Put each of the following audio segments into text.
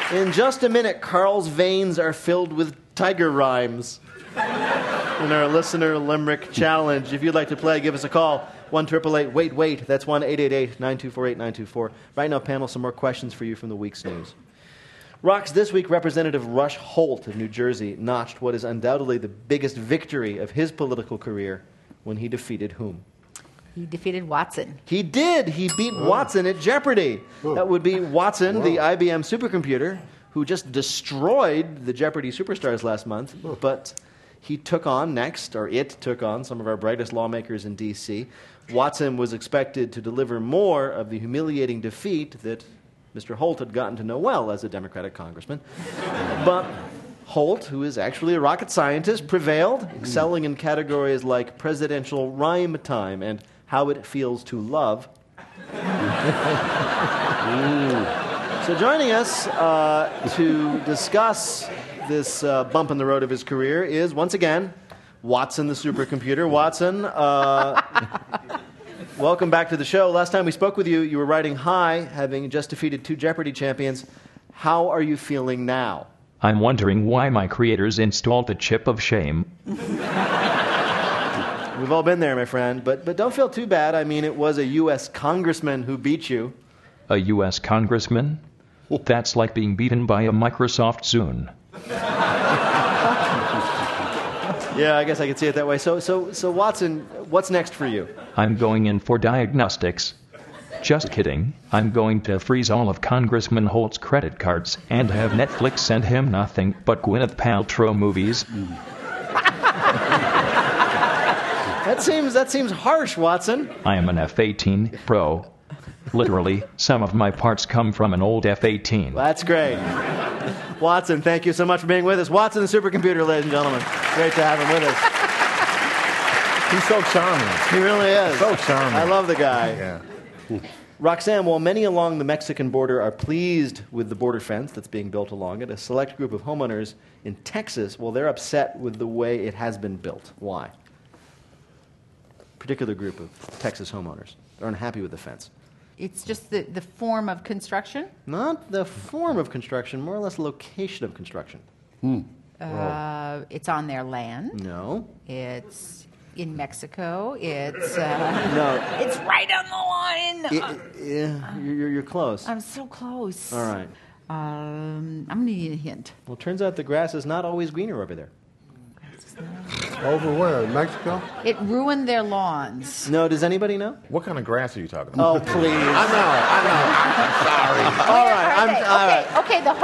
In just a minute, Carl's veins are filled with tiger rhymes. In our listener limerick challenge, if you'd like to play, give us a call. 1-888-WAIT-WAIT. That's 1-888-924-8924. Right now, panel, some more questions for you from the week's news. Rocks, this week, Representative Rush Holt of New Jersey notched what is undoubtedly the biggest victory of his political career when he defeated whom? He defeated Watson. He did. He beat Watson at Jeopardy. That would be Watson, the IBM supercomputer, who just destroyed the Jeopardy superstars last month. But he took on next, or it took on, some of our brightest lawmakers in D.C. Watson was expected to deliver more of the humiliating defeat that Mr. Holt had gotten to know well as a Democratic congressman. But Holt, who is actually a rocket scientist, prevailed, excelling in categories like presidential rhyme time and how it feels to love. So joining us to discuss this bump in the road of his career is, once again, Watson the supercomputer. Watson, welcome back to the show. Last time we spoke with you, you were riding high, having just defeated 2 Jeopardy champions. How are you feeling now? I'm wondering why my creators installed the chip of shame. We've all been there, my friend, but don't feel too bad. I mean, it was a U.S. congressman who beat you. A U.S. congressman? That's like being beaten by a Microsoft Zune. Yeah, I guess I could see it that way. So Watson, what's next for you? I'm going in for diagnostics. Just kidding. I'm going to freeze all of Congressman Holt's credit cards and have Netflix send him nothing but Gwyneth Paltrow movies. That seems harsh, Watson. I am an F-18 Pro. Literally, some of my parts come from an old F-18. That's great. Watson, thank you so much for being with us. Watson, the supercomputer, ladies and gentlemen. Great to have him with us. He's so charming. He really is. So charming. I love the guy. Yeah. Roxanne, while many along the Mexican border are pleased with the border fence that's being built along it, a select group of homeowners in Texas, well, they're upset with the way it has been built. Why? Particular group of Texas homeowners. They're unhappy with the fence. It's just the form of construction? Not the form of construction, more or less location of construction. It's on their land. No. It's in Mexico. It's No. It's right on the line. You're close. I'm so close. All right. I'm going to need a hint. Well, it turns out the grass is not always greener over there. Over where? In Mexico? It ruined their lawns. No, does anybody know? What kind of grass are you talking about? Oh, please. I know. I'm sorry. All right. Okay, the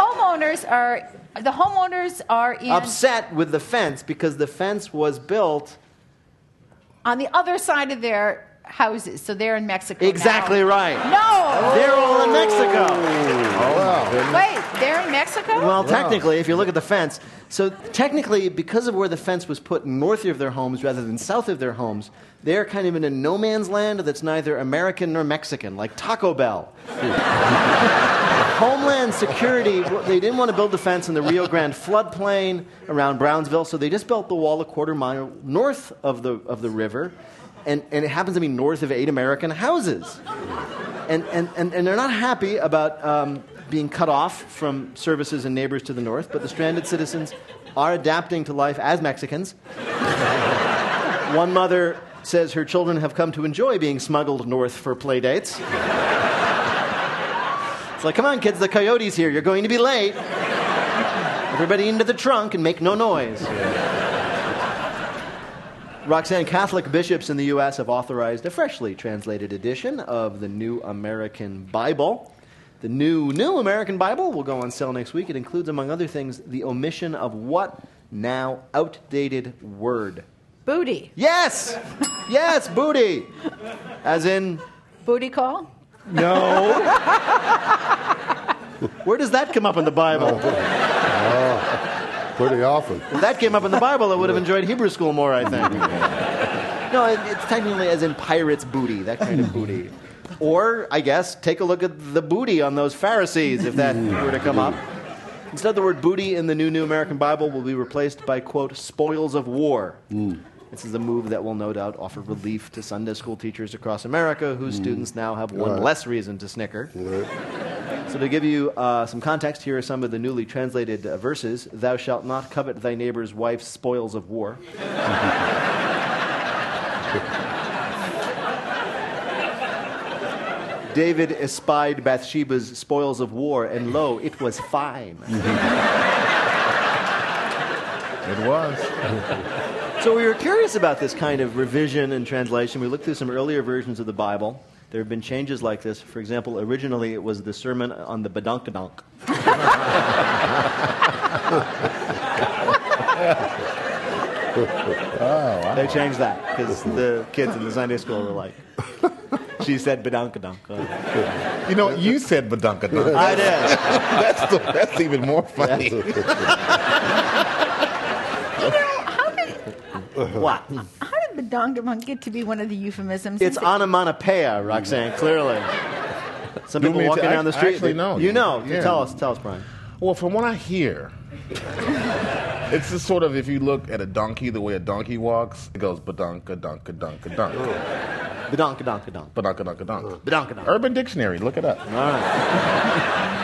homeowners are in Upset with the fence because the fence was built on the other side of their houses, so they're in Mexico. exactly now. right. No. They're all in Mexico. Wait, they're in Mexico? Well, technically, if you look at the fence, so technically, because of where the fence was put north of their homes rather than south of their homes, they're kind of in a no man's land that's neither American nor Mexican, like Taco Bell. Homeland Security, they didn't want to build the fence in the Rio Grande floodplain around Brownsville, so they just built the wall a quarter mile north of the river, and it happens to be north of 8 American houses. And they're not happy about being cut off from services and neighbors to the north, but the stranded citizens are adapting to life as Mexicans. One mother says her children have come to enjoy being smuggled north for play dates. It's like, come on, kids, the coyote's here. You're going to be late. Everybody into the trunk and make no noise. Roxanne, Catholic bishops in the U.S. have authorized a freshly translated edition of the New American Bible. The New American Bible will go on sale next week. It includes, among other things, the omission of what now outdated word? Booty. Yes! Yes, booty. As in? Booty call? No. Where does that come up in the Bible? Pretty often. If that came up in the Bible, I would have enjoyed Hebrew school more, I think. No, it's technically as in pirate's booty, that kind of booty. Or, I guess, take a look at the booty on those Pharisees, if that were to come up. Instead, the word booty in the New American Bible will be replaced by, quote, spoils of war. This is a move that will no doubt offer relief to Sunday school teachers across America whose students now have one less reason to snicker. So to give you some context, here are some of the newly translated verses. Thou shalt not covet thy neighbor's wife's spoils of war. David espied Bathsheba's spoils of war, and lo, it was fine. It was. So we were curious about this kind of revision and translation. We looked through some earlier versions of the Bible. There have been changes like this. For example, originally it was the Sermon on the Badonkadonk. Oh, wow. They changed that because the kids in the Sunday school were like, she said badonkadonk. You know, you said badunkadunk. I did. That's even more funny. What? How did Badonkadonk get to be one of the euphemisms? It's onomatopoeia, Roxanne, clearly. Some You people mean to- walking down the I street. actually know. You know. Yeah. Tell us, Brian. Well, from what I hear, it's just sort of if you look at a donkey, the way a donkey walks, it goes badunkadunk. Badonkadonk. Badunkadunk. Badonkadonk. Urban Dictionary, look it up. All right.